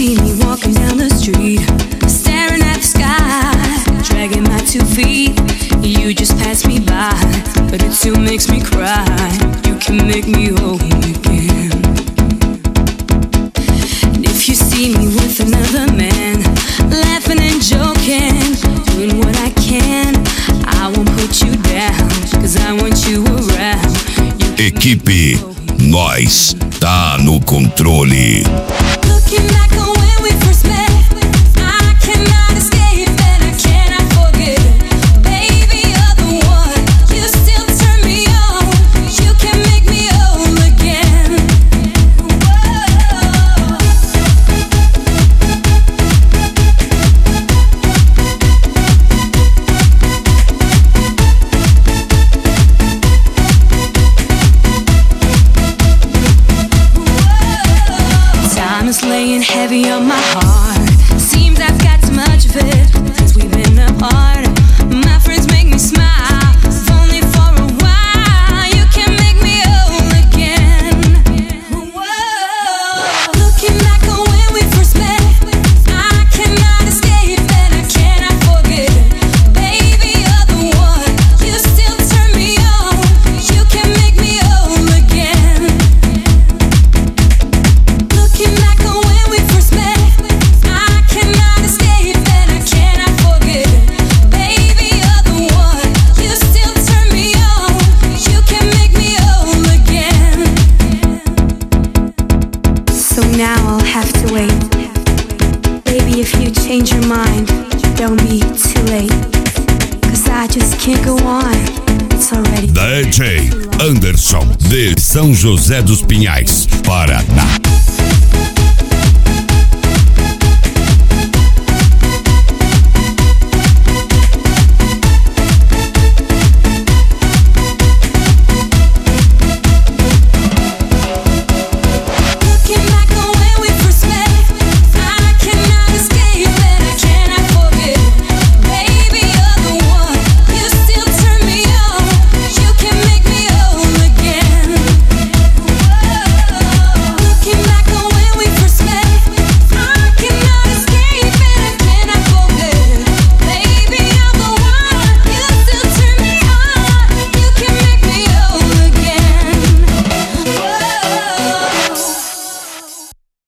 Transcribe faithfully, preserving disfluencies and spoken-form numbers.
see me walking down the street, staring at the sky, dragging my two feet. You just pass me by, but it still makes me cry. You can make me whole again. And if you see me with another man, laughing and joking, doing what I can, I won't put you down, cause I want you around. You Equipe, nós tá no controle. Looking back on when we first met, I cannot escape and I cannot forget. Baby, you're the one, you still turn me on. You can make me whole again. Time is laying heavy on my heart. Seems I've got too much of it since we've been apart. My friends make me smile, if only for a while. You can make me whole again. Whoa. Looking back on when we first met, I cannot escape and I cannot forget. Baby, you're the one, you still turn me on. You can make me whole again. Looking back on when we first met, I cannot escape and I cannot forget. Baby, you're the one, you still turn me on. You can make me whole again. So now I'll have to wait. Baby, if you change your mind, don't be too late. Cause I just can't go on, it's already D J Anderson, de São José dos Pinhais, Paraná.